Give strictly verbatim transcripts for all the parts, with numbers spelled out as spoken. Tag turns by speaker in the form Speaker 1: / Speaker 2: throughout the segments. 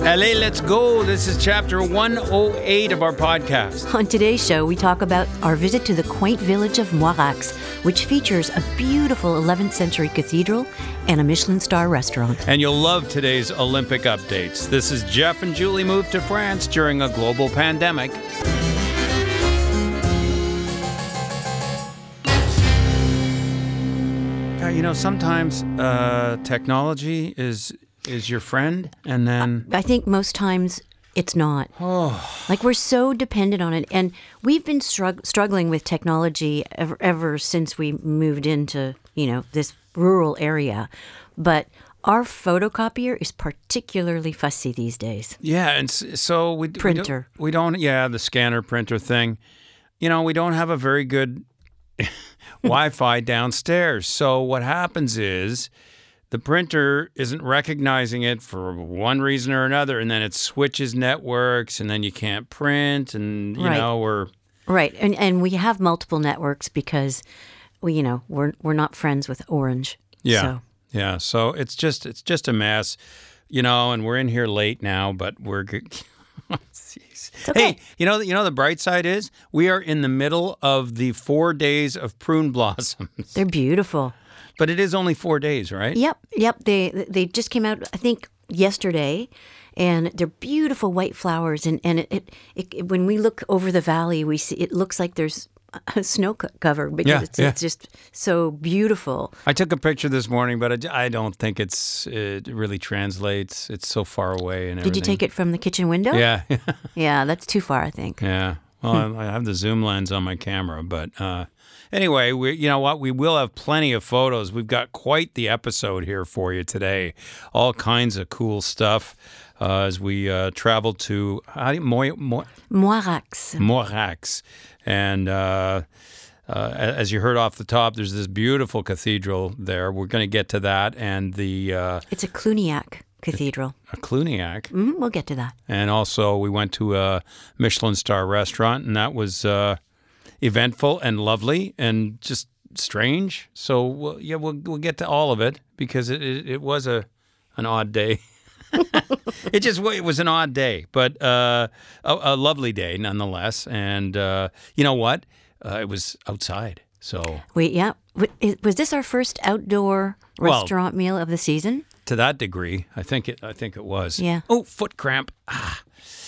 Speaker 1: Allez, let's go. This is chapter one oh eight of our podcast.
Speaker 2: On today's show, we talk about our visit to the quaint village of Moirax, which features a beautiful eleventh century cathedral and a Michelin star restaurant.
Speaker 1: And you'll love today's Olympic updates. This is Jeff and Julie moved to France during a global pandemic. You know, sometimes uh, technology is is your friend, and then...
Speaker 2: I think most times it's not.
Speaker 1: Oh.
Speaker 2: Like, we're so dependent on it. And we've been strugg- struggling with technology ever, ever since we moved into, you know, this rural area. But our photocopier is particularly fussy these days.
Speaker 1: Yeah, and so we...
Speaker 2: Printer.
Speaker 1: We don't, we don't... Yeah, the scanner printer thing. You know, we don't have a very good... Wi-Fi downstairs. So what happens is the printer isn't recognizing it for one reason or another, and then it switches networks, and then you can't print, and you
Speaker 2: right.
Speaker 1: know we're
Speaker 2: right. And and we have multiple networks because we, you know, we're we're not friends with Orange.
Speaker 1: Yeah,
Speaker 2: so.
Speaker 1: yeah. So it's just it's just a mess, you know. And we're in here late now, but we're good.
Speaker 2: Okay.
Speaker 1: Hey, you know, you know the bright side is we are in the middle of the four days of prune blossoms.
Speaker 2: They're beautiful.
Speaker 1: But it is only four days, right?
Speaker 2: Yep, yep. They they just came out, I think, yesterday, and they're beautiful white flowers. And and it, it, it, it when we look over the valley, we see it looks like there's a snow co- cover because
Speaker 1: yeah,
Speaker 2: it's,
Speaker 1: yeah.
Speaker 2: it's just so beautiful.
Speaker 1: I took a picture this morning, but I, I don't think it's it really translates. It's so far away and everything.
Speaker 2: Did you take it from the kitchen window?
Speaker 1: Yeah.
Speaker 2: Yeah, that's too far, I think.
Speaker 1: Yeah. Well, I, I have the zoom lens on my camera, but uh, anyway, we you know what? We will have plenty of photos. We've got quite the episode here for you today. All kinds of cool stuff uh, as we uh, travel to how do you, Moy, Moy,
Speaker 2: Moirax.
Speaker 1: Moirax. And uh, uh, as you heard off the top, there's this beautiful cathedral there. We're going to get to that. And the... Uh,
Speaker 2: it's a Cluniac cathedral.
Speaker 1: A Cluniac.
Speaker 2: Mm-hmm, we'll get to that.
Speaker 1: And also we went to a Michelin star restaurant, and that was uh, eventful and lovely and just strange. So, we'll, yeah, we'll, we'll get to all of it because it, it, it was a an odd day. it just it was an odd day, but uh, a, a lovely day nonetheless. And uh, you know what? Uh, it was outside. So
Speaker 2: wait, yeah, was this our first outdoor restaurant well, meal of the season?
Speaker 1: To that degree, I think it. I think it was.
Speaker 2: Yeah.
Speaker 1: Oh, foot cramp. Ah.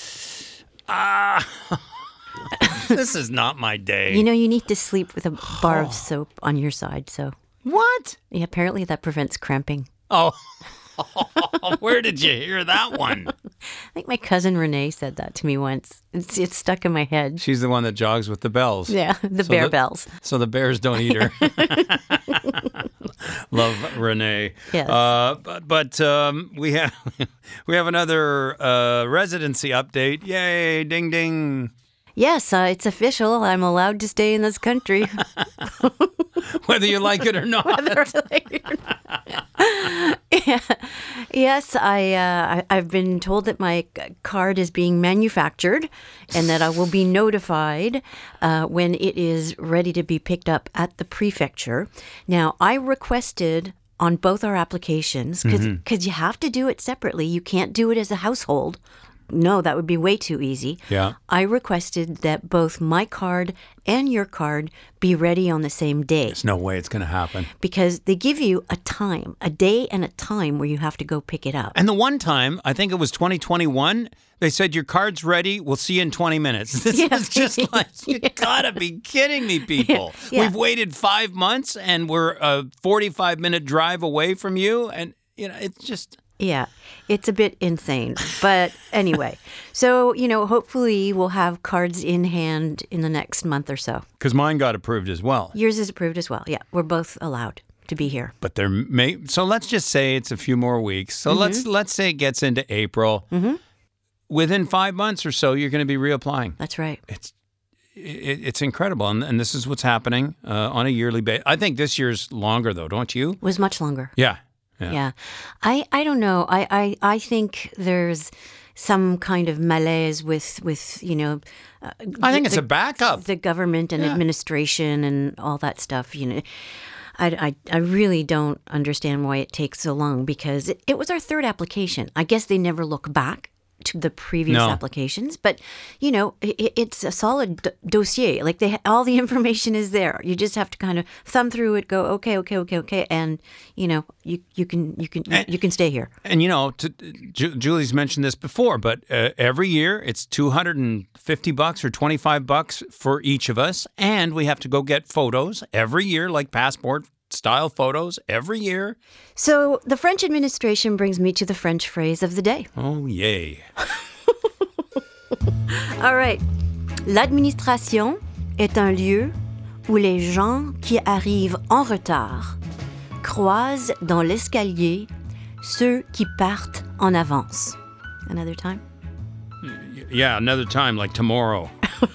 Speaker 1: Ah. This is not my day.
Speaker 2: You know, you need to sleep with a bar of soap on your side. So
Speaker 1: what?
Speaker 2: Yeah, apparently that prevents cramping.
Speaker 1: Oh. Where did you hear that one?
Speaker 2: I think my cousin Renee said that to me once. It's, it's stuck in my head.
Speaker 1: She's the one that jogs with the bells.
Speaker 2: Yeah, the
Speaker 1: so
Speaker 2: bear
Speaker 1: the,
Speaker 2: bells.
Speaker 1: So the bears don't eat her. Love Renee.
Speaker 2: Yes.
Speaker 1: Uh, but but um, we have we have another uh, residency update. Yay! Ding ding.
Speaker 2: Yes, uh, it's official. I'm allowed to stay in this country.
Speaker 1: Whether you like it or not.
Speaker 2: Whether I like it or not. Yeah. Yes, I, uh, I, I've been told that my card is being manufactured and that I will be notified uh, when it is ready to be picked up at the prefecture. Now, I requested on both our applications, because mm-hmm. you have to do it separately. You can't do it as a household. No, that would be way too easy.
Speaker 1: Yeah.
Speaker 2: I requested that both my card and your card be ready on the same day.
Speaker 1: There's no way it's going to happen.
Speaker 2: Because they give you a time, a day and a time where you have to go pick it up.
Speaker 1: And the one time, I think it was twenty twenty-one, they said, your card's ready, we'll see you in twenty minutes. This
Speaker 2: yeah.
Speaker 1: is just like, you yeah. gotta be kidding me, people.
Speaker 2: Yeah.
Speaker 1: We've waited five months and we're a forty-five minute drive away from you. And, you know, it's just...
Speaker 2: Yeah, it's a bit insane. But anyway, so, you know, hopefully we'll have cards in hand in the next month or so.
Speaker 1: Because mine got approved as well.
Speaker 2: Yours is approved as well. Yeah, we're both allowed to be here.
Speaker 1: But there may, so let's just say it's a few more weeks. So mm-hmm. let's let's say it gets into April.
Speaker 2: Mm-hmm.
Speaker 1: Within five months or so, you're going to be reapplying.
Speaker 2: That's right.
Speaker 1: It's it, it's incredible. And, and this is what's happening uh, on a yearly basis. I think this year's longer, though, don't you?
Speaker 2: It was much longer.
Speaker 1: Yeah.
Speaker 2: Yeah. yeah. I, I don't know. I, I, I think there's some kind of malaise with, with you know... Uh,
Speaker 1: I think
Speaker 2: the,
Speaker 1: it's a backup.
Speaker 2: The government and
Speaker 1: yeah.
Speaker 2: administration and all that stuff, you know. I, I, I really don't understand why it takes so long because it, it was our third application. I guess they never look back to the previous
Speaker 1: No.
Speaker 2: applications, but you know, it, it's a solid d- dossier. Like they, ha- all the information is there. You just have to kind of thumb through it, go, okay, okay, okay, okay, and you know, you you can you can you, you can stay here.
Speaker 1: And you know, to, Ju- Julie's mentioned this before, but uh, every year it's two hundred fifty bucks or twenty-five bucks for each of us, and we have to go get photos every year, like passport style photos every year.
Speaker 2: So the French administration brings me to the French phrase of the day.
Speaker 1: Oh, yay.
Speaker 2: All right. L'administration est un lieu où les gens qui arrivent en retard croisent dans l'escalier ceux qui partent en avance. Another time?
Speaker 1: Yeah, another time, like tomorrow.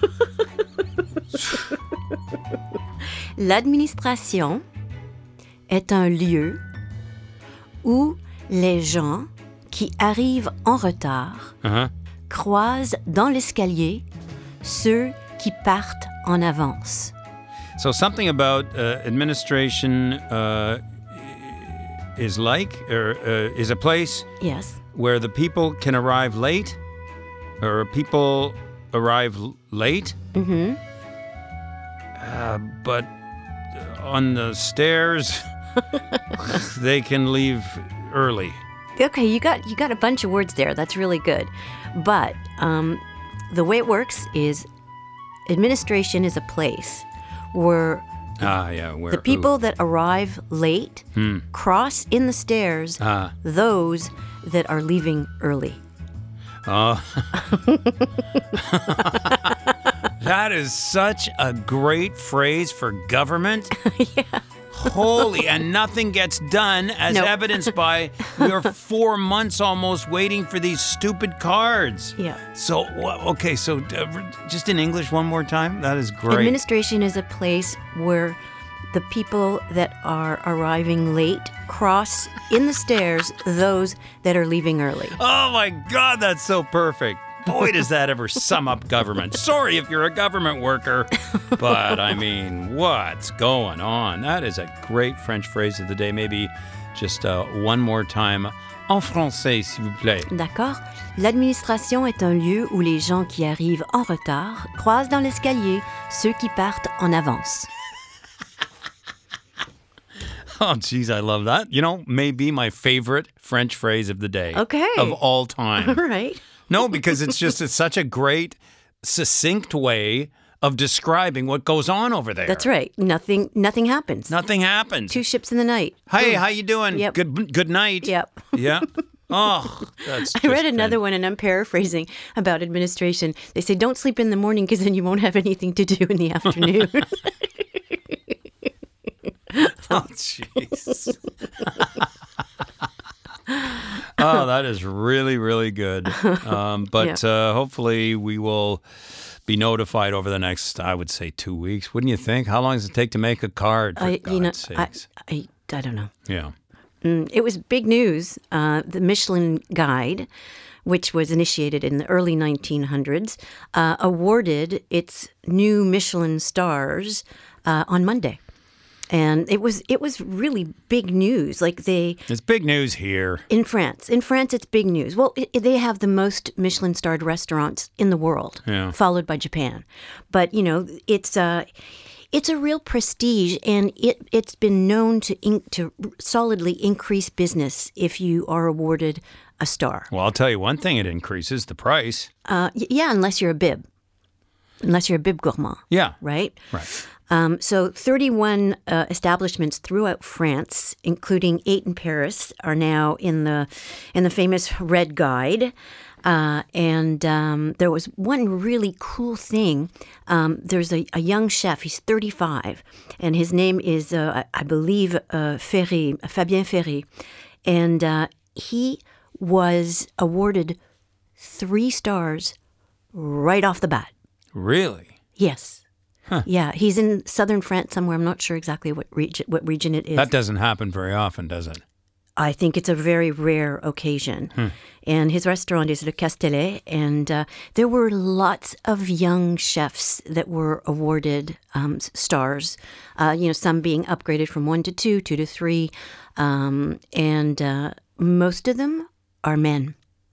Speaker 2: L'administration est un lieu où les gens qui arrivent en retard
Speaker 1: Uh-huh.
Speaker 2: croisent dans l'escalier ceux qui partent en avance.
Speaker 1: So something about uh, administration uh, is like, or uh, is a place
Speaker 2: Yes.
Speaker 1: where the people can arrive late, or people arrive l- late.
Speaker 2: Mm-hmm.
Speaker 1: Uh, but on the stairs, they can leave early.
Speaker 2: Okay, you got you got a bunch of words there. That's really good. But um, the way it works is administration is a place where
Speaker 1: Ah, yeah. Where
Speaker 2: the people that arrive late cross in the stairs
Speaker 1: Ah.
Speaker 2: those that are leaving early.
Speaker 1: Oh. That is such a great phrase for government.
Speaker 2: Yeah.
Speaker 1: Holy, and nothing gets done, as
Speaker 2: No.
Speaker 1: evidenced by your four months almost waiting for these stupid cards.
Speaker 2: Yeah.
Speaker 1: So, wha- okay, so uh, just in English one more time? That is great.
Speaker 2: Administration is a place where the people that are arriving late cross in the stairs those that are leaving early.
Speaker 1: Oh my God, that's so perfect. Boy, does that ever sum up government. Sorry if you're a government worker, but I mean, what's going on? That is a great French phrase of the day. Maybe just uh, one more time. En français, s'il vous plaît.
Speaker 2: D'accord? L'administration est un lieu où les gens qui arrivent en retard croisent dans l'escalier ceux qui partent en avance.
Speaker 1: Oh, geez, I love that. You know, maybe my favorite French phrase of the day.
Speaker 2: Okay.
Speaker 1: Of all
Speaker 2: All
Speaker 1: time.
Speaker 2: right.
Speaker 1: No, because it's just it's such a great, succinct way of describing what goes on over there.
Speaker 2: That's right. Nothing nothing happens.
Speaker 1: Nothing happens.
Speaker 2: Two ships in the night.
Speaker 1: Hey,
Speaker 2: Boom.
Speaker 1: how you doing?
Speaker 2: Yep.
Speaker 1: Good good night.
Speaker 2: Yep.
Speaker 1: Yeah. Oh, that's
Speaker 2: I read
Speaker 1: just
Speaker 2: another one, and I'm paraphrasing about administration. They say, don't sleep in the morning because then you won't have anything to do in the afternoon.
Speaker 1: Oh, jeez. Oh, that is really, really good. Um, but
Speaker 2: Yeah.
Speaker 1: uh, hopefully we will be notified over the next, I would say, two weeks. Wouldn't you think? How long does it take to make a card, for
Speaker 2: I,
Speaker 1: God's
Speaker 2: you know, I,
Speaker 1: sakes?
Speaker 2: I, I don't know.
Speaker 1: Yeah.
Speaker 2: Mm, It was big news. Uh, the Michelin Guide, which was initiated in the early nineteen hundreds, uh, awarded its new Michelin stars uh, on Monday. And it was it was really big news. Like they
Speaker 1: It's big news here.
Speaker 2: in France. In France, it's big news. Well, it, they have the most Michelin-starred restaurants in the world,
Speaker 1: Yeah.
Speaker 2: followed by Japan. But you know, it's a it's a real prestige, and it it's been known to in, to solidly increase business if you are awarded a star.
Speaker 1: Well, I'll tell you one thing, it increases the price.
Speaker 2: Uh, y- yeah, unless you're a bib, unless you're a bib gourmand,
Speaker 1: Yeah.
Speaker 2: right?
Speaker 1: Right.
Speaker 2: Um, so thirty-one uh, establishments throughout France, including eight in Paris, are now in the in the famous Red Guide. Uh, and um, there was one really cool thing. Um, there's a, a young chef. He's thirty-five, and his name is, uh, I I believe, uh, Ferry, Fabien Ferry. And uh, he was awarded three stars right off the bat.
Speaker 1: Really?
Speaker 2: Yes. Yeah, he's in southern France somewhere. I'm not sure exactly what region what region it is.
Speaker 1: That doesn't happen very often, does it?
Speaker 2: I think it's a very rare occasion. And his restaurant is Le Castellet, and uh, there were lots of young chefs that were awarded um, s- stars. Uh, you know, some being upgraded from one to two, two to three, um, and uh, most of them are men.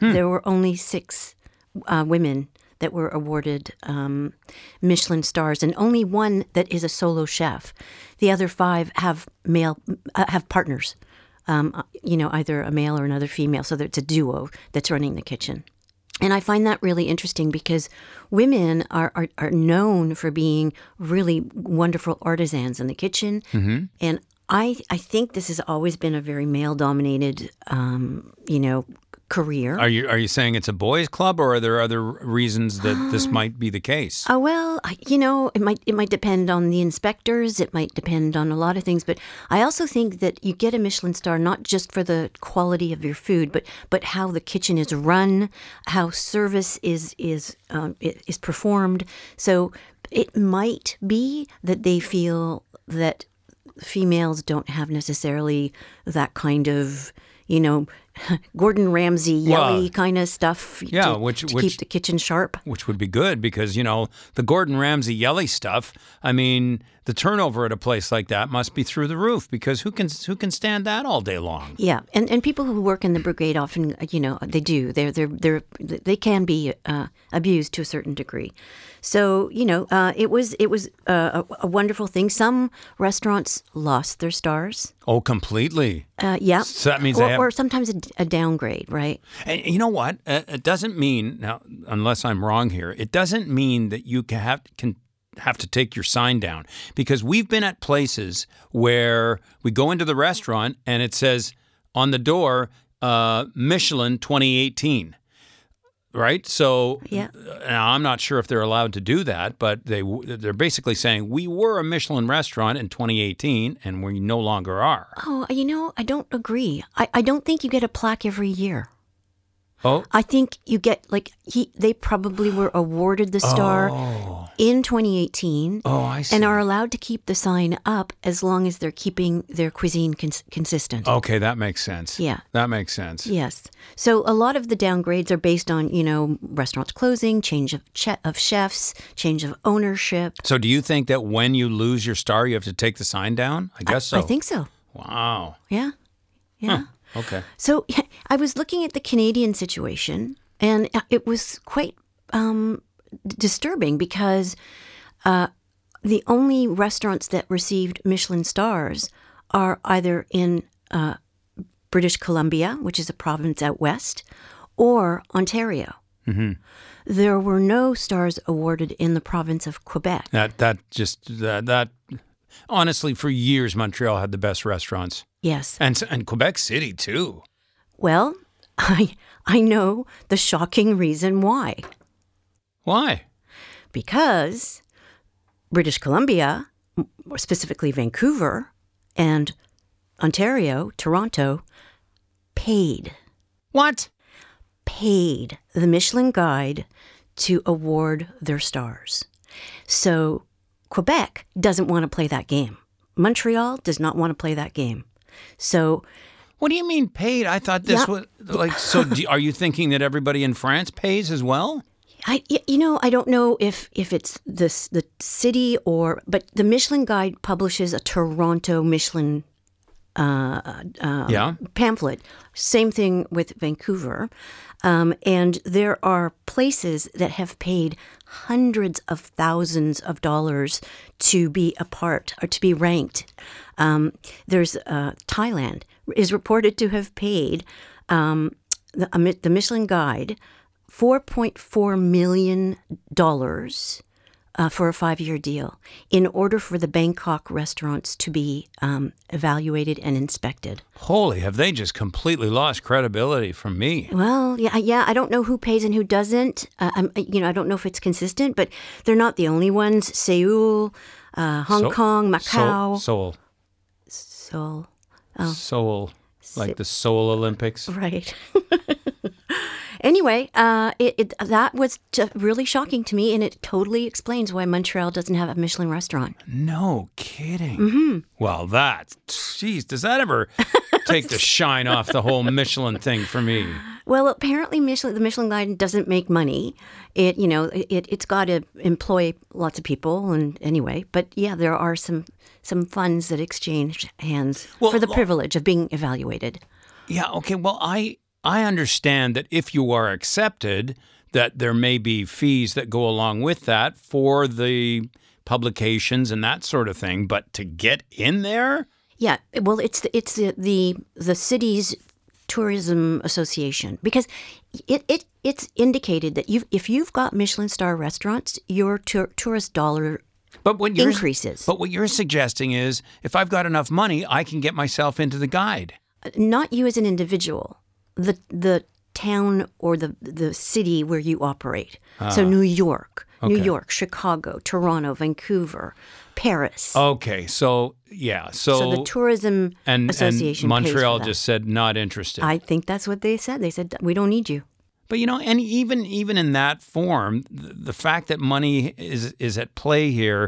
Speaker 2: There were only six uh, women that were awarded um, Michelin stars, and only one that is a solo chef. The other five have male uh, have partners, um, you know, either a male or another female, so that it's a duo that's running the kitchen. And I find that really interesting because women are, are, are known for being really wonderful artisans in the kitchen.
Speaker 1: Mm-hmm.
Speaker 2: And I I think this has always been a very male-dominated, um, you know, career.
Speaker 1: Are you are you saying it's a boys' club, or are there other reasons that this might be the case?
Speaker 2: Uh, well, I- you know, it might it might depend on the inspectors. It might depend on a lot of things. But I also think that you get a Michelin star not just for the quality of your food, but but how the kitchen is run, how service is is um, i- is performed. So it might be that they feel that females don't have necessarily that kind of, you know, Gordon Ramsay yelly
Speaker 1: Well,
Speaker 2: kind of stuff
Speaker 1: yeah,
Speaker 2: to,
Speaker 1: which-
Speaker 2: to
Speaker 1: which-
Speaker 2: keep the kitchen sharp.
Speaker 1: Which would be good because, you know, the Gordon Ramsay yelly stuff, I mean, the turnover at a place like that must be through the roof because who can who can stand that all day long?
Speaker 2: Yeah, and, and people who work in the brigade often, you know, they do. They're they're they're they can be uh, abused to a certain degree. So you know, uh, it was it was uh, a, a wonderful thing. Some restaurants lost their stars.
Speaker 1: Oh, completely.
Speaker 2: Uh, yeah,
Speaker 1: So that means
Speaker 2: or,
Speaker 1: they have-
Speaker 2: or sometimes a, a downgrade, right?
Speaker 1: And you know what? Uh, It doesn't mean now, unless I'm wrong here. It doesn't mean that you can have can have to take your sign down because we've been at places where we go into the restaurant and it says on the door uh, Michelin twenty eighteen. Right, so
Speaker 2: Yeah.
Speaker 1: now I'm not sure if they're allowed to do that, but they they're basically saying we were a Michelin restaurant in twenty eighteen, and we no longer are.
Speaker 2: Oh, you know, I don't agree. I, I don't think you get a plaque every year.
Speaker 1: Oh,
Speaker 2: I think you get like he. They probably were awarded the star in twenty eighteen.
Speaker 1: oh, I see.
Speaker 2: And are allowed to keep the sign up as long as they're keeping their cuisine cons- consistent.
Speaker 1: Okay, that makes sense.
Speaker 2: Yeah.
Speaker 1: That makes sense.
Speaker 2: Yes. So a lot of the downgrades are based on, you know, restaurants closing, change of che- of chefs, change of ownership.
Speaker 1: So do you think that when you lose your star, you have to take the sign down? I guess so.
Speaker 2: I think so.
Speaker 1: Wow.
Speaker 2: Yeah. Yeah.
Speaker 1: Okay.
Speaker 2: So I was looking at the Canadian situation, and it was quite um, disturbing because uh, the only restaurants that received Michelin stars are either in uh, British Columbia, which is a province out west, or Ontario.
Speaker 1: Mm-hmm.
Speaker 2: There were no stars awarded in the province of Quebec.
Speaker 1: That that just that, that honestly, for years, Montreal had the best restaurants,
Speaker 2: Yes.
Speaker 1: and s- and Quebec City too.
Speaker 2: Well, I I know the shocking reason why.
Speaker 1: Why?
Speaker 2: Because British Columbia, more specifically Vancouver, and Ontario, Toronto, paid,
Speaker 1: What?
Speaker 2: paid the Michelin Guide to award their stars. So Quebec doesn't want to play that game. Montreal does not want to play that game. So
Speaker 1: What do you mean paid? I thought this
Speaker 2: Yeah.
Speaker 1: was like. So, do, are you thinking that everybody in France pays as well?
Speaker 2: I, y- you know, I don't know if, if it's this the city or, but the Michelin Guide publishes a Toronto Michelin uh, um,
Speaker 1: Yeah.
Speaker 2: pamphlet. Same thing with Vancouver, um, and there are places that have paid hundreds of thousands of dollars to be a part or to be ranked. Um, there's uh, Thailand is reported to have paid um, the, a Mi- the Michelin Guide four point four million dollars uh, for a five-year deal in order for the Bangkok restaurants to be um, evaluated and inspected.
Speaker 1: Holy, have they just completely lost credibility from me?
Speaker 2: Well, yeah, yeah. I don't know who pays and who doesn't. Uh, I'm, you know, I don't know if it's consistent, but they're not the only ones. Seoul, uh, Hong
Speaker 1: So-
Speaker 2: Kong, Macau,
Speaker 1: Seoul,
Speaker 2: Seoul.
Speaker 1: Seoul, like the Seoul Olympics.
Speaker 2: Right. Anyway, uh, it, it that was t- really shocking to me, and it totally explains why Montreal doesn't have a Michelin restaurant.
Speaker 1: No kidding. Mm-hmm. Well, that, geez, does that ever take the shine off the whole Michelin thing for me?
Speaker 2: Well, apparently, Michelin, the Michelin Guide doesn't make money. It, you know, it it's got to employ lots of people, and anyway, but yeah, there are some some funds that exchange hands
Speaker 1: Well,
Speaker 2: for the
Speaker 1: well-
Speaker 2: privilege of being evaluated.
Speaker 1: Yeah. Okay. Well, I I understand that if you are accepted, that there may be fees that go along with that for the publications and that sort of thing. But to get in there?
Speaker 2: Yeah, well, it's the, it's the, the the city's tourism association, because it, it it's indicated that you if you've got Michelin star restaurants, your tour, tourist dollar
Speaker 1: but what you're,
Speaker 2: increases.
Speaker 1: But what you're suggesting is, if I've got enough money, I can get myself into the guide.
Speaker 2: Not you as an individual, the the town or the the city where you operate. Ah. So New York, okay. New York, Chicago, Toronto, Vancouver, Paris.
Speaker 1: Okay, so yeah, so,
Speaker 2: so the tourism
Speaker 1: and,
Speaker 2: association.
Speaker 1: And Montreal
Speaker 2: pays for that.
Speaker 1: just said not interested.
Speaker 2: I think that's what they said. They said we don't need you.
Speaker 1: But you know, and even even in that form, the, the fact that money is is at play here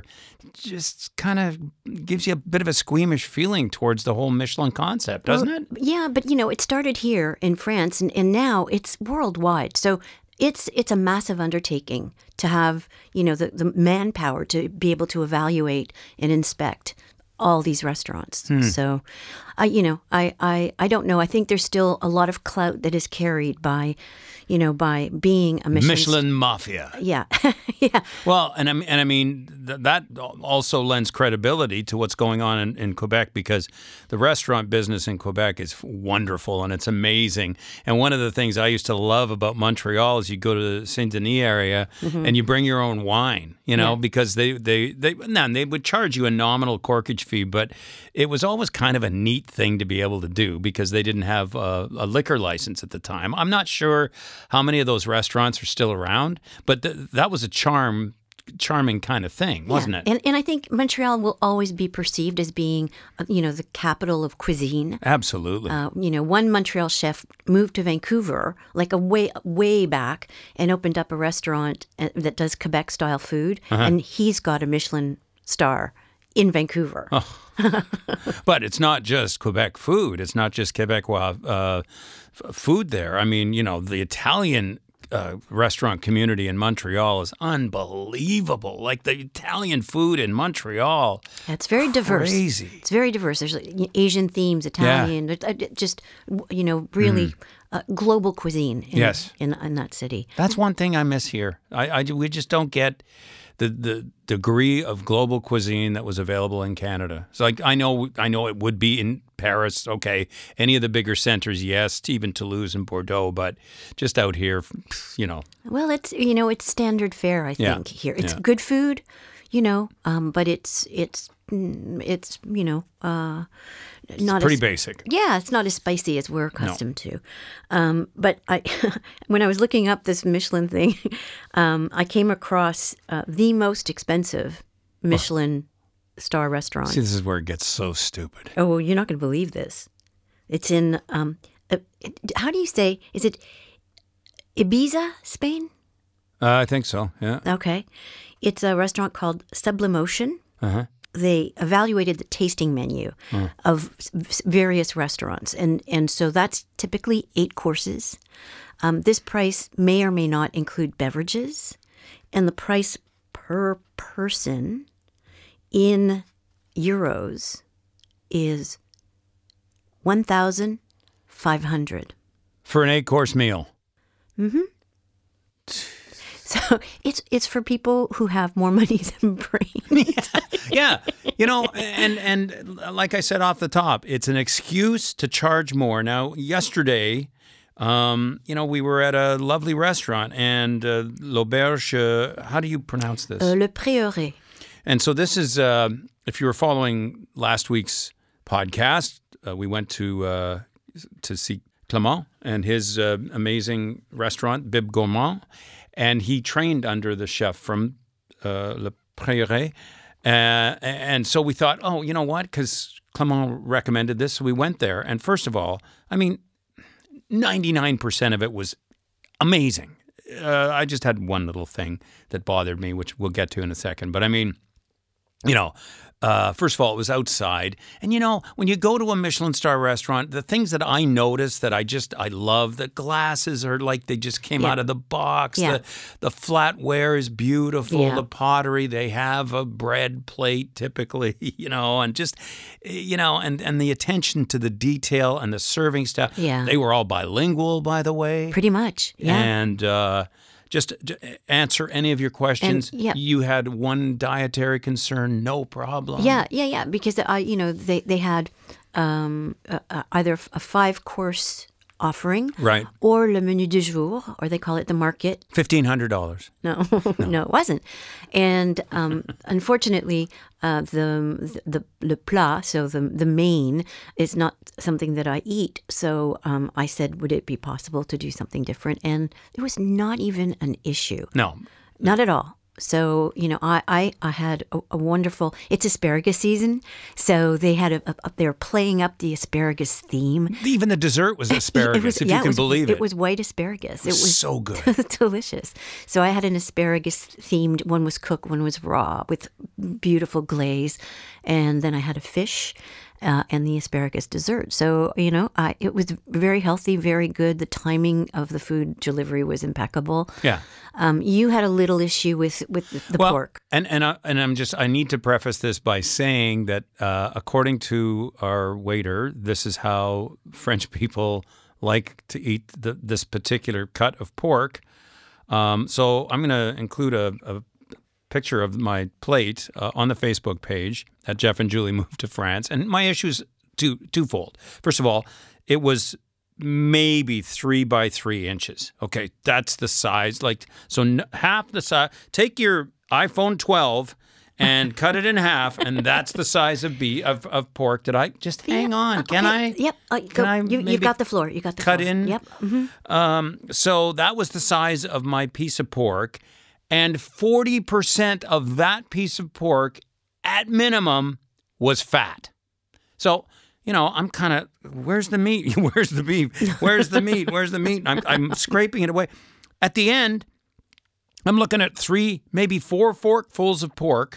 Speaker 1: just kind of gives you a bit of a squeamish feeling towards the whole Michelin concept, doesn't
Speaker 2: well,
Speaker 1: it?
Speaker 2: Yeah, but you know, it started here in France, and, and now it's worldwide. So it's it's a massive undertaking to have, you know, the, the manpower to be able to evaluate and inspect all these restaurants. Hmm. So, I you know, I, I I don't know. I think there's still a lot of clout that is carried by, you know, by being a Michelin,
Speaker 1: Michelin mafia.
Speaker 2: Yeah, yeah.
Speaker 1: Well, and I mean, and I mean th- that also lends credibility to what's going on in, in Quebec, because the restaurant business in Quebec is wonderful and it's amazing. And one of the things I used to love about Montreal is you go to the Saint Denis area mm-hmm. and you bring your own wine, you know, yeah. because they they they nah, they would charge you a nominal corkage fee, but it was always kind of a neat thing to be able to do because they didn't have a, a liquor license at the time. I'm not sure how many of those restaurants are still around, but th- that was a charm, charming kind of thing, wasn't
Speaker 2: yeah.
Speaker 1: it?
Speaker 2: And, and I think Montreal will always be perceived as being, uh, you know, the capital of cuisine.
Speaker 1: Absolutely.
Speaker 2: Uh, you know, one Montreal chef moved to Vancouver, like a way way back, and opened up a restaurant that does Quebec-style food, uh-huh. and he's got a Michelin star in Vancouver. Oh.
Speaker 1: But it's not just Quebec food. It's not just Quebecois uh, f- food there. I mean, you know, the Italian uh, restaurant community in Montreal is unbelievable. Like the Italian food in Montreal.
Speaker 2: It's very diverse.
Speaker 1: Crazy.
Speaker 2: It's very diverse. There's like Asian themes, Italian, yeah. just, you know, really mm. uh, global cuisine in,
Speaker 1: yes.
Speaker 2: in, in that city.
Speaker 1: That's one thing I miss here. I, I we just don't get the the degree of global cuisine that was available in Canada. So like I know I know it would be in Paris, okay, any of the bigger centers, yes, even Toulouse and Bordeaux, but just out here, you know.
Speaker 2: Well, it's you know it's standard fare, I think
Speaker 1: yeah.
Speaker 2: here. It's
Speaker 1: yeah.
Speaker 2: good food, you know, um, but it's it's it's you know uh, not
Speaker 1: it's pretty
Speaker 2: as,
Speaker 1: basic.
Speaker 2: Yeah, it's not as spicy as we're accustomed no. to. Um, but I, when I was looking up this Michelin thing, um, I came across uh, the most expensive Michelin oh. star restaurant.
Speaker 1: See, this is where it gets so stupid.
Speaker 2: Oh, well, you're not going to believe this. It's in um, uh, how do you say? Is it Ibiza, Spain?
Speaker 1: Uh, I think so. Yeah.
Speaker 2: Okay, it's a restaurant called Sublimotion.
Speaker 1: Uh-huh.
Speaker 2: They evaluated the tasting menu mm. of various restaurants. And, and so that's typically eight courses. Um, this price may or may not include beverages. And the price per person in euros is one thousand five hundred dollars.
Speaker 1: For an eight-course meal?
Speaker 2: Mm-hmm. So it's it's for people who have more money than brains.
Speaker 1: yeah. yeah, you know, and and like I said off the top, it's an excuse to charge more. Now, yesterday, um, you know, we were at a lovely restaurant, and uh, l'auberge. Uh, how do you pronounce this?
Speaker 2: Uh, Le Prieuré.
Speaker 1: And so this is, uh, if you were following last week's podcast, uh, we went to uh, to see Clément and his uh, amazing restaurant, Bib Gourmand. And he trained under the chef from uh, Le Prieuré. Uh, and so we thought, oh, you know what? Because Clément recommended this. So we went there. And first of all, I mean, ninety-nine percent of it was amazing. Uh, I just had one little thing that bothered me, which we'll get to in a second. But I mean, you know, uh, first of all, it was outside. And, you know, when you go to a Michelin star restaurant, the things that I notice that I just, I love, the glasses are like they just came
Speaker 2: Yeah.
Speaker 1: out of the box.
Speaker 2: Yeah.
Speaker 1: The, the flatware is beautiful.
Speaker 2: Yeah.
Speaker 1: The pottery, they have a bread plate typically, you know, and just, you know, and, and the attention to the detail and the serving stuff.
Speaker 2: Yeah.
Speaker 1: They were all bilingual, by the way.
Speaker 2: Pretty much. Yeah.
Speaker 1: And, uh, just j- answer any of your questions.
Speaker 2: And, yeah.
Speaker 1: You had one dietary concern, no problem.
Speaker 2: Yeah, yeah, yeah. Because I, you know, they they had um, uh, uh, either a five course offering,
Speaker 1: Right.
Speaker 2: or le menu du jour, or they call it the market.
Speaker 1: fifteen hundred dollars.
Speaker 2: No, no, it wasn't. And um, unfortunately, uh, the the le plat, so the the main, is not something that I eat. So um, I said, would it be possible to do something different? And it was not even an issue.
Speaker 1: No.
Speaker 2: Not at all. So, you know, I, I, I had a, a wonderful, it's asparagus season. So they had a, a, they were playing up the asparagus theme.
Speaker 1: Even the dessert was asparagus,
Speaker 2: It was-
Speaker 1: if
Speaker 2: yeah,
Speaker 1: you can
Speaker 2: it was,
Speaker 1: believe it.
Speaker 2: It was white asparagus. It was
Speaker 1: so good.
Speaker 2: delicious. So I had an asparagus themed, one was cooked, one was raw with beautiful glaze. And then I had a fish uh, and the asparagus dessert. So, you know, I, it was very healthy, very good. The timing of the food delivery was impeccable.
Speaker 1: Yeah.
Speaker 2: Um, you had a little issue with, with the
Speaker 1: Well,
Speaker 2: pork.
Speaker 1: and and I, and I'm just I need to preface this by saying that uh, according to our waiter, this is how French people like to eat the, this particular cut of pork. Um, so I'm going to include a, a picture of my plate uh, on the Facebook page at Jeff and Julie Moved to France. And my issue is two twofold. First of all, it was maybe three by three inches. Okay, that's the size. Like, so n- half the size. Take your iPhone twelve and cut it in half, and that's the size of beef of, of pork. Did I just hang on? Can
Speaker 2: Okay,
Speaker 1: I?
Speaker 2: Yep. Uh, go,
Speaker 1: I
Speaker 2: you,
Speaker 1: maybe
Speaker 2: you've got the floor. You got the
Speaker 1: cut
Speaker 2: floor.
Speaker 1: in?
Speaker 2: Yep. hmm
Speaker 1: Um, so that was the size of my piece of pork, and forty percent of that piece of pork, at minimum, was fat. So, you know, I'm kind of, where's the meat? Where's the beef? Where's the meat? Where's the meat? I'm, I'm scraping it away. At the end, I'm looking at three, maybe four forkfuls of pork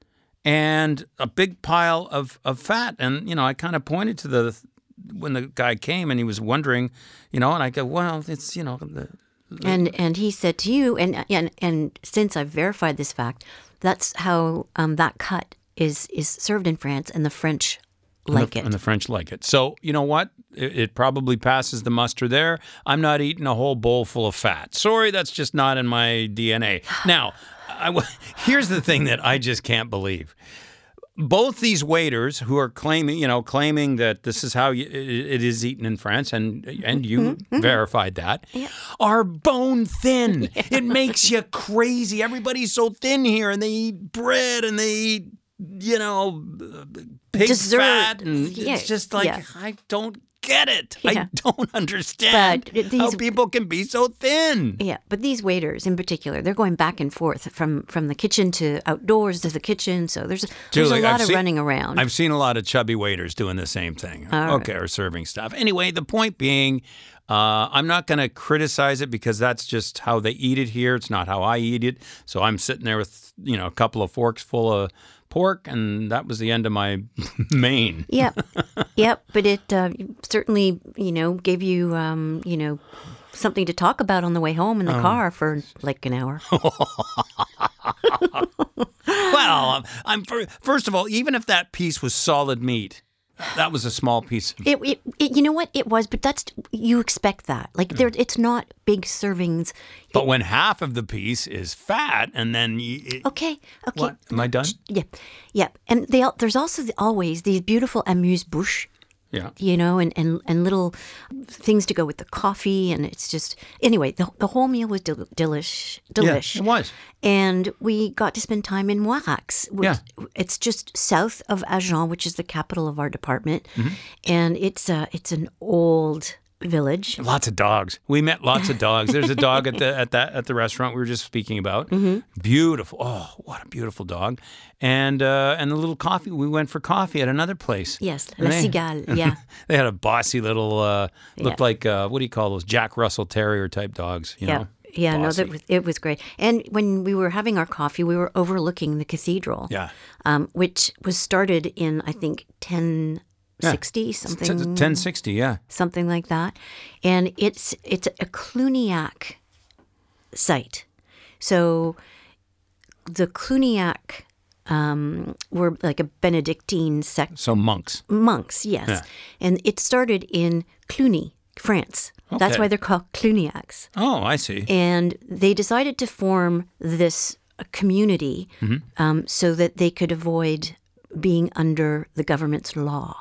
Speaker 1: and a big pile of, of fat. And, you know, I kind of pointed to the, when the guy came and he was wondering, you know, and I go, well, it's, you know, the,
Speaker 2: And and he said to you, and and and since I've verified this fact, that's how um, that cut is is served in France, and the French like
Speaker 1: and the,
Speaker 2: it.
Speaker 1: And the French like it. So, you know what? It, it probably passes the muster there. I'm not eating a whole bowl full of fat. Sorry, that's just not in my D N A. Now, I w- here's the thing that I just can't believe. Both these waiters who are claiming, you know, claiming that this is how you, it, it is eaten in France, and and you
Speaker 2: Mm-hmm.
Speaker 1: verified that, are bone thin. It makes you crazy. Everybody's so thin here, and they eat bread, and they eat, you know, pig
Speaker 2: Dessert.
Speaker 1: fat, and
Speaker 2: Yeah,
Speaker 1: it's just like,
Speaker 2: yeah.
Speaker 1: I don't get it.
Speaker 2: Yeah.
Speaker 1: I don't understand
Speaker 2: But these-
Speaker 1: how people can be so thin.
Speaker 2: Yeah, but these waiters in particular, they're going back and forth from, from the kitchen to outdoors to the kitchen. So there's there's
Speaker 1: Julie,
Speaker 2: a lot
Speaker 1: I've
Speaker 2: of
Speaker 1: seen-
Speaker 2: running around.
Speaker 1: I've seen a lot of chubby waiters doing the same thing.
Speaker 2: All right.
Speaker 1: Okay, or serving stuff. Anyway, the point being, uh, I'm not going to criticize it because that's just how they eat it here. It's not how I eat it. So I'm sitting there with, you know, a couple of forks full of pork, and that was the end of my main.
Speaker 2: Yep, yep. But it uh, certainly, you know, gave you, um, you know, something to talk about on the way home in the car for like an hour.
Speaker 1: Well, I'm first of all, even if that piece was solid meat, that was a small piece of
Speaker 2: It, it, it, you know what it was, but that's you expect that. Like there, it's not big servings.
Speaker 1: But when half of the piece is fat, and then you, it,
Speaker 2: Okay, okay.
Speaker 1: what am I done?
Speaker 2: Yeah, yeah. And they al- there's also the, always these beautiful amuse-bouche,
Speaker 1: Yeah.
Speaker 2: you know, and, and, and little things to go with the coffee, and it's just anyway. The the whole meal was del- delish, delish.
Speaker 1: Yeah, it was.
Speaker 2: And we got to spend time in Moirax. which-
Speaker 1: Yeah.
Speaker 2: It's just south of Agen, which is the capital of our department,
Speaker 1: Mm-hmm.
Speaker 2: and it's uh, it's an old village.
Speaker 1: Lots of dogs. We met lots of dogs. There's a dog at the at that at the restaurant we were just speaking about.
Speaker 2: Mm-hmm.
Speaker 1: Beautiful. Oh, what a beautiful dog. And uh, and the little coffee. We went for coffee at another place.
Speaker 2: Yes,
Speaker 1: And
Speaker 2: La
Speaker 1: they-
Speaker 2: Cigale. Yeah.
Speaker 1: They had a bossy little, uh, looked
Speaker 2: Yeah.
Speaker 1: like uh, what do you call those Jack Russell Terrier type dogs? You
Speaker 2: Yeah,
Speaker 1: know.
Speaker 2: Yeah, no,
Speaker 1: bossy.
Speaker 2: that was, it was great. And when we were having our coffee, we were overlooking the cathedral.
Speaker 1: Yeah.
Speaker 2: Um, which was started in, I think, ten sixty, something.
Speaker 1: ten sixty, yeah.
Speaker 2: Something like that. And it's it's a Cluniac site. So the Cluniac um, were like a Benedictine sect.
Speaker 1: So monks.
Speaker 2: Monks, yes.
Speaker 1: Yeah.
Speaker 2: And it started in Cluny, France. That's
Speaker 1: Okay.
Speaker 2: why they're called Cluniacs.
Speaker 1: Oh, I see.
Speaker 2: And they decided to form this uh, community um, so that they could avoid being under the government's law.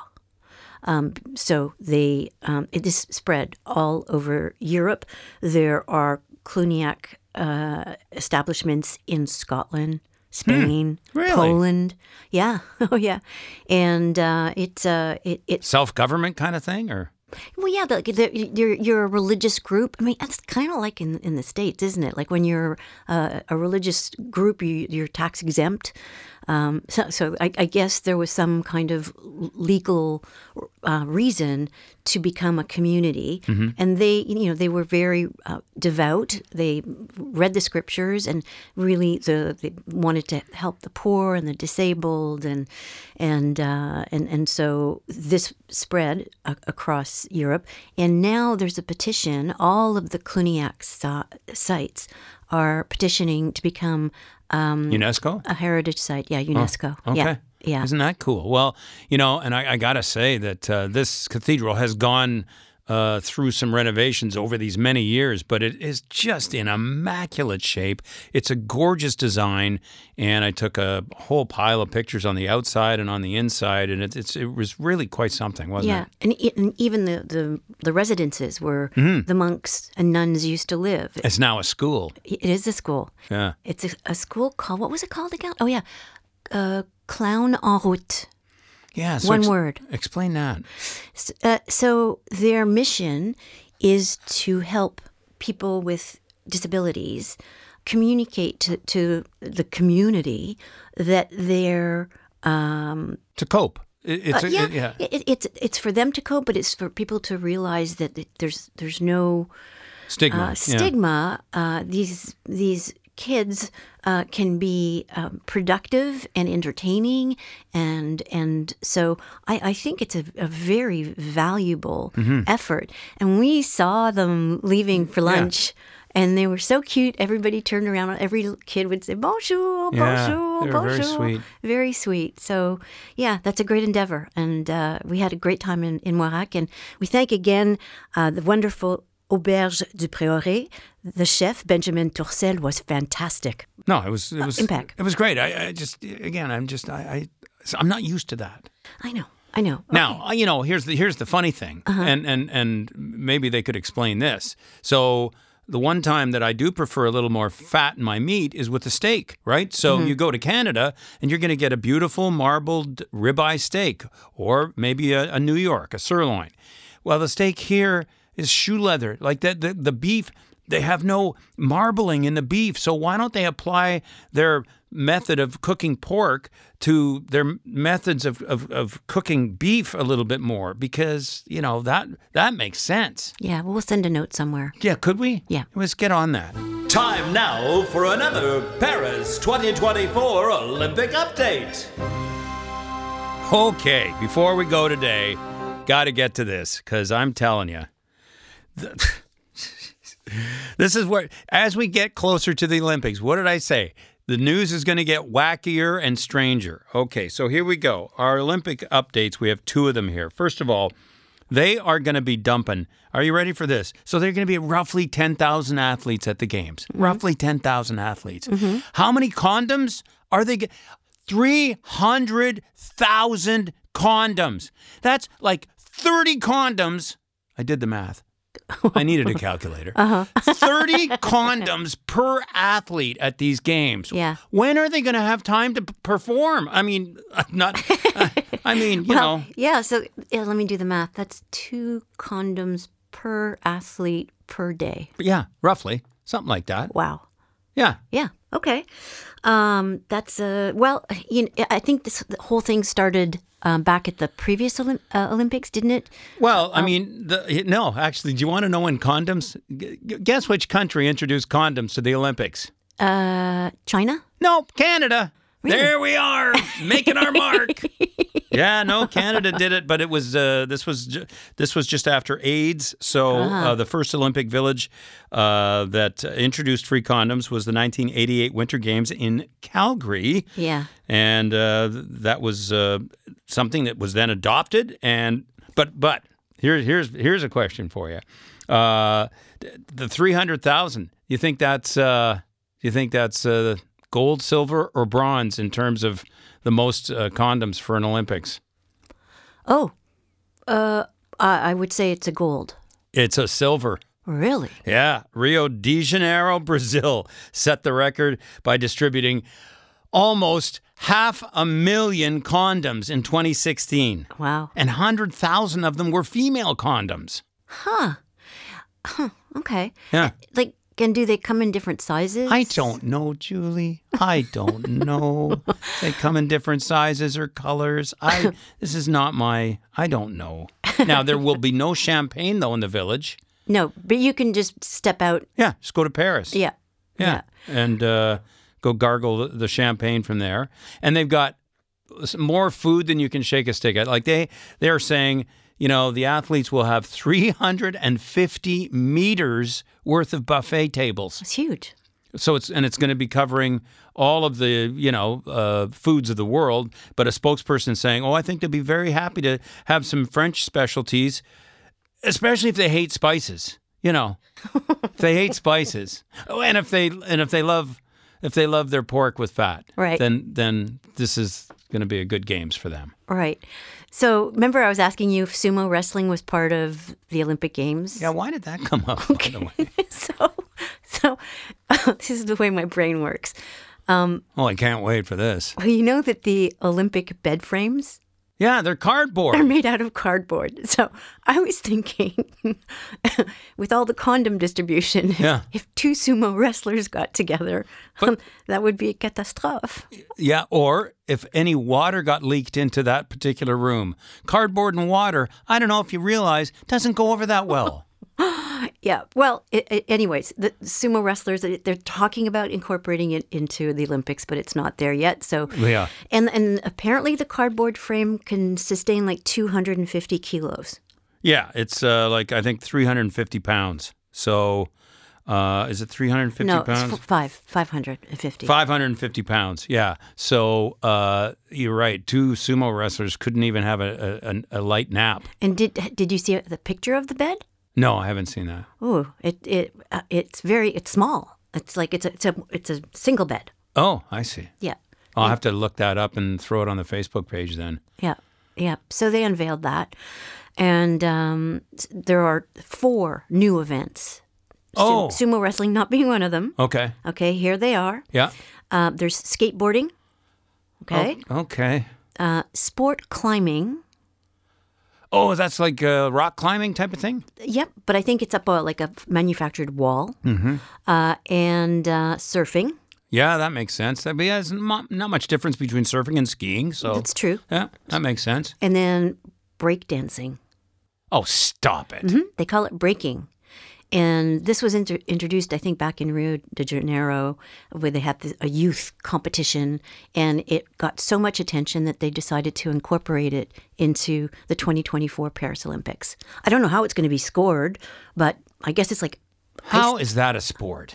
Speaker 2: Um, so they um, it is spread all over Europe. There are Cluniac uh, establishments in Scotland, Spain,
Speaker 1: Really?
Speaker 2: Poland. Yeah, oh yeah, and uh, it's uh, it, it
Speaker 1: Self-government kind of thing, or?
Speaker 2: well, yeah, the, the, you're you're a religious group. I mean, that's kind of like in in the States, isn't it? Like when you're uh, a religious group, you, you're tax exempt. Um, so, so I, I guess there was some kind of legal uh, reason to become a community, and they, you know, they were very uh, devout. They read the scriptures and really the they wanted to help the poor and the disabled, and and uh, and and so this spread a- across Europe. And now there's a petition. All of the Cluniac so- sites are petitioning to become
Speaker 1: UNESCO?
Speaker 2: a heritage site. Yeah, UNESCO.
Speaker 1: Okay.
Speaker 2: Yeah, yeah.
Speaker 1: Isn't that cool? Well, you know, and I, I got to say that uh, this cathedral has gone uh, through some renovations over these many years, but it is just in immaculate shape. It's a gorgeous design, and I took a whole pile of pictures on the outside and on the inside, and it, it's it was really quite something, wasn't
Speaker 2: Yeah,
Speaker 1: it?
Speaker 2: and, e- and even the, the, the residences where
Speaker 1: Mm-hmm.
Speaker 2: the monks and nuns used to live.
Speaker 1: It's now a school.
Speaker 2: It is a school.
Speaker 1: Yeah.
Speaker 2: It's a, a school called, what was it called again? Oh, yeah. Uh, Clown en route.
Speaker 1: Yeah. So
Speaker 2: One
Speaker 1: ex-
Speaker 2: word.
Speaker 1: Explain that.
Speaker 2: S- Uh, so their mission is to help people with disabilities communicate to, to the community that they're um,
Speaker 1: To cope. It, it's
Speaker 2: Uh,
Speaker 1: a-
Speaker 2: yeah,
Speaker 1: it- yeah.
Speaker 2: It, it's it's for them to cope, but it's for people to realize that it- there's there's no
Speaker 1: Stigma.
Speaker 2: uh,
Speaker 1: Yeah.
Speaker 2: stigma. Uh, these these kids uh, can be um, productive and entertaining, and and so I, I think it's a, a very valuable
Speaker 1: Mm-hmm.
Speaker 2: effort. And we saw them leaving for
Speaker 1: Yeah.
Speaker 2: lunch. And they were so cute. Everybody turned around. Every kid would say, bonjour,
Speaker 1: Yeah,
Speaker 2: bonjour,
Speaker 1: they were
Speaker 2: bonjour.
Speaker 1: very sweet.
Speaker 2: Very sweet. So, yeah, that's a great endeavor. And uh, we had a great time in, in Moirac. And we thank again uh, the wonderful Auberge du Prieuré. The chef, Benjamin Tourcel, was fantastic.
Speaker 1: No, it was it was
Speaker 2: impact.
Speaker 1: It was great. I, I just again, I'm just I, I I'm not used to that.
Speaker 2: I know. I know.
Speaker 1: Now, uh, you know, here's the here's the funny thing,
Speaker 2: Uh-huh.
Speaker 1: and and and maybe they could explain this. So the one time that I do prefer a little more fat in my meat is with the steak, right? So
Speaker 2: Mm-hmm.
Speaker 1: you go to Canada and you're going to get a beautiful marbled ribeye steak, or maybe a, a New York, a sirloin. Well, the steak here is shoe leather, like that. The, the beef, they have no marbling in the beef. So why don't they apply their method of cooking pork to their methods of, of, of cooking beef a little bit more? Because, you know, that that makes sense.
Speaker 2: Yeah, well, we'll send a note somewhere.
Speaker 1: Yeah, could we?
Speaker 2: Yeah.
Speaker 1: Let's get on that.
Speaker 3: Time now for another Paris twenty twenty-four Olympic update.
Speaker 1: Okay, before we go today, got to get to this because I'm telling you, this is where, as we get closer to the Olympics, what did I say? The news is going to get wackier and stranger. Okay, so here we go. Our Olympic updates, we have two of them here. First of all, they are going to be dumping. Are you ready for this? So they're going to be roughly ten thousand athletes at the games. Mm-hmm. Roughly ten thousand athletes. Mm-hmm. How many condoms are they getting? three hundred thousand condoms. That's like thirty condoms. I did the math. I needed a calculator. Uh-huh. thirty condoms per athlete at these games.
Speaker 2: Yeah.
Speaker 1: When are they going to have time to p- perform? I mean, not. Uh, I mean, you
Speaker 2: well,
Speaker 1: know.
Speaker 2: yeah, so yeah, let me do the math. That's two condoms per athlete per day.
Speaker 1: Yeah, roughly something like that.
Speaker 2: Wow.
Speaker 1: Yeah.
Speaker 2: Yeah. Okay. Um, that's uh, well. You know, I think this the whole thing started um, back at the previous Olymp- uh, Olympics, didn't it?
Speaker 1: Well, I mean, the, no, actually, do you want to know when condoms? G- guess which country introduced condoms to the Olympics?
Speaker 2: Uh, China.
Speaker 1: No, Canada.
Speaker 2: Really?
Speaker 1: There we are, making our mark. Yeah, no, Canada did it, but it was uh, this was ju- this was just after AIDS. So uh, the first Olympic village uh, that introduced free condoms was the nineteen eighty-eight Winter Games in Calgary.
Speaker 2: Yeah.
Speaker 1: And uh, th- that was uh, something that was then adopted. And but but here's here's here's a question for you: uh, the three hundred thousand. You think that's uh, you think that's uh, gold, silver, or bronze in terms of the most uh, condoms for an Olympics?
Speaker 2: Oh, uh, I, I would say it's a gold.
Speaker 1: It's a silver.
Speaker 2: Really?
Speaker 1: Yeah. Rio de Janeiro, Brazil set the record by distributing almost half a million condoms in twenty sixteen.
Speaker 2: Wow.
Speaker 1: And one hundred thousand of them were female condoms.
Speaker 2: Huh. Huh. Okay.
Speaker 1: Yeah.
Speaker 2: Like, and do they come in different sizes?
Speaker 1: I don't know, Julie. I don't know. They come in different sizes or colors. I. This is not my. I don't know. Now, there will be no champagne, though, in the village.
Speaker 2: No, but you can just step out.
Speaker 1: Yeah, just go to Paris.
Speaker 2: Yeah.
Speaker 1: Yeah. And uh, go gargle the champagne from there. And they've got more food than you can shake a stick at. Like they, they are saying, you know, the athletes will have three hundred fifty meters worth of buffet tables.
Speaker 2: It's huge.
Speaker 1: So it's and it's going to be covering all of the, you know, uh, foods of the world. But a spokesperson saying, oh, I think they'll be very happy to have some French specialties, especially if they hate spices. You know, if they hate spices. Oh, and if they and if they love if they love their pork with fat,
Speaker 2: right?
Speaker 1: Then then this is going to be a good games for them.
Speaker 2: Right. So remember, I was asking you if sumo wrestling was part of the Olympic Games.
Speaker 1: Yeah. Why did that come up?
Speaker 2: Okay.
Speaker 1: By the way?
Speaker 2: so, so uh, this is the way my brain works. Um,
Speaker 1: oh, I can't wait for this.
Speaker 2: Well, you know that the Olympic bed frames.
Speaker 1: Yeah, they're cardboard.
Speaker 2: They're made out of cardboard. So I was thinking, with all the condom distribution,
Speaker 1: yeah.
Speaker 2: if two sumo wrestlers got together, but, um, that would be a catastrophe.
Speaker 1: Yeah, or if any water got leaked into that particular room. Cardboard and water, I don't know if you realize, doesn't go over that well.
Speaker 2: Yeah. Well, it, it, anyways, the sumo wrestlers, they're talking about incorporating it into the Olympics, but it's not there yet. So,
Speaker 1: yeah.
Speaker 2: And, and apparently the cardboard frame can sustain like two hundred fifty kilos.
Speaker 1: Yeah. It's uh, like, I think, three hundred fifty pounds. So, uh, is it three hundred fifty
Speaker 2: no,
Speaker 1: pounds?
Speaker 2: No, it's five, five hundred fifty.
Speaker 1: five hundred fifty pounds. Yeah. So, uh, you're right. Two sumo wrestlers couldn't even have a, a, a light nap.
Speaker 2: And did did you see the picture of the bed?
Speaker 1: No, I haven't seen that.
Speaker 2: Oh, it it uh, it's very it's small. It's like it's a it's a it's a single bed.
Speaker 1: Oh, I see.
Speaker 2: Yeah.
Speaker 1: I'll have to look that up and throw it on the Facebook page then.
Speaker 2: Yeah, yeah. So they unveiled that, and um, there are four new events.
Speaker 1: Oh,
Speaker 2: Su- sumo wrestling not being one of them.
Speaker 1: Okay.
Speaker 2: Okay, here they are.
Speaker 1: Yeah.
Speaker 2: Uh, there's skateboarding. Okay.
Speaker 1: Oh, okay.
Speaker 2: Uh, sport climbing.
Speaker 1: Oh, that's like a rock climbing type of thing?
Speaker 2: Yep, but I think it's up a, like a manufactured wall.
Speaker 1: Mm-hmm.
Speaker 2: Uh, and uh, surfing.
Speaker 1: Yeah, that makes sense. But yeah, there's not much difference between surfing and skiing. So
Speaker 2: that's true.
Speaker 1: Yeah, that makes sense.
Speaker 2: And then breakdancing.
Speaker 1: Oh, stop it.
Speaker 2: Mm-hmm. They call it breaking. And this was inter- introduced, I think, back in Rio de Janeiro, where they had this, a youth competition, and it got so much attention that they decided to incorporate it into the twenty twenty-four Paris Olympics. I don't know how it's going to be scored, but I guess it's like...
Speaker 1: How is that a sport?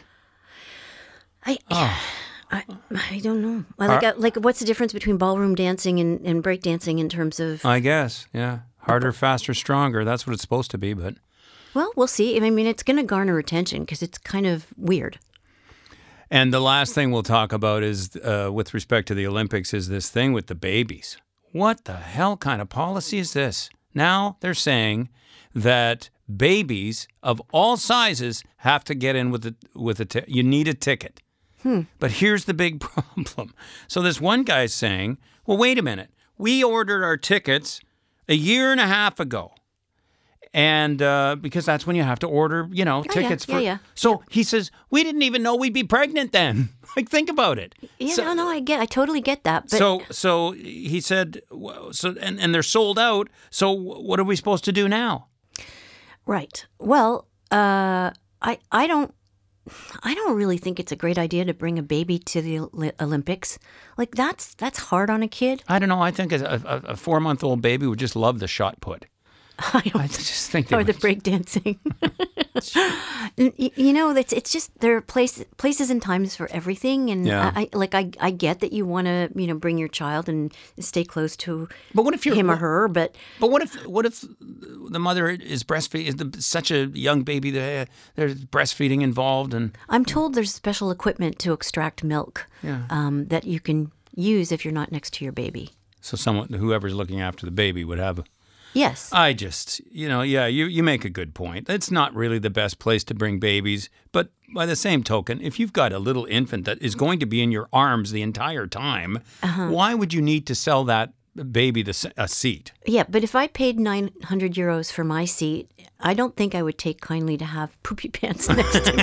Speaker 2: I
Speaker 1: oh.
Speaker 2: I, I don't know. Like,
Speaker 1: Are,
Speaker 2: like, what's the difference between ballroom dancing and, and breakdancing in terms of...
Speaker 1: I guess, yeah. Harder, faster, stronger. That's what it's supposed to be, but...
Speaker 2: Well, we'll see. I mean, it's going to garner attention because it's kind of weird.
Speaker 1: And the last thing we'll talk about is, uh, with respect to the Olympics, is this thing with the babies. What the hell kind of policy is this? Now they're saying that babies of all sizes have to get in with the with a t- you need a ticket.
Speaker 2: Hmm.
Speaker 1: But here's the big problem. So this one guy's saying, well, wait a minute. We ordered our tickets a year and a half ago. And uh, because that's when you have to order, you know,
Speaker 2: yeah,
Speaker 1: tickets
Speaker 2: yeah,
Speaker 1: for.
Speaker 2: yeah.
Speaker 1: So he says, we didn't even know we'd be pregnant then. Like, think about it.
Speaker 2: Yeah,
Speaker 1: So-
Speaker 2: no, no, I get, I totally get that. But
Speaker 1: so, so he said, w- so, and, and they're sold out. So, what are we supposed to do now?
Speaker 2: right. Well, uh, I, I don't, I don't really think it's a great idea to bring a baby to the Oli- Olympics. Like that's that's hard on a kid.
Speaker 1: I don't know. I think a, a, a four month old baby would just love the shot put.
Speaker 2: I don't
Speaker 1: I just think they
Speaker 2: or the
Speaker 1: would.
Speaker 2: breakdancing. you, you know, it's it's just there are places places and times for everything, and
Speaker 1: Yeah.
Speaker 2: I, I like I I get that you want to you know bring your child and stay close to
Speaker 1: But what if you're
Speaker 2: him or her, but
Speaker 1: But what if what if the mother is breastfeeding? Is the, such a young baby that uh, there's breastfeeding involved, and
Speaker 2: I'm told there's special equipment to extract milk
Speaker 1: Yeah.
Speaker 2: um, that you can use if you're not next to your baby.
Speaker 1: so someone whoever's looking after the baby would have. A,
Speaker 2: Yes.
Speaker 1: I just, you know, yeah, you, you make a good point. It's not really the best place to bring babies. But by the same token, if you've got a little infant that is going to be in your arms the entire time, why would you need to sell that baby the, s- a seat?
Speaker 2: Yeah, but if I paid nine hundred euros for my seat, I don't think I would take kindly to have poopy pants next to me.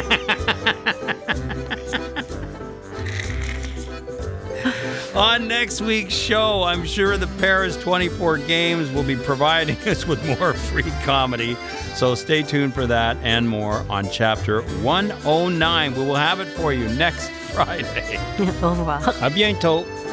Speaker 1: On next week's show, I'm sure the Paris twenty-four Games will be providing us with more free comedy. So stay tuned for that and more on Chapter one oh nine. We will have it for you next Friday.
Speaker 2: Au revoir.
Speaker 1: À bientôt.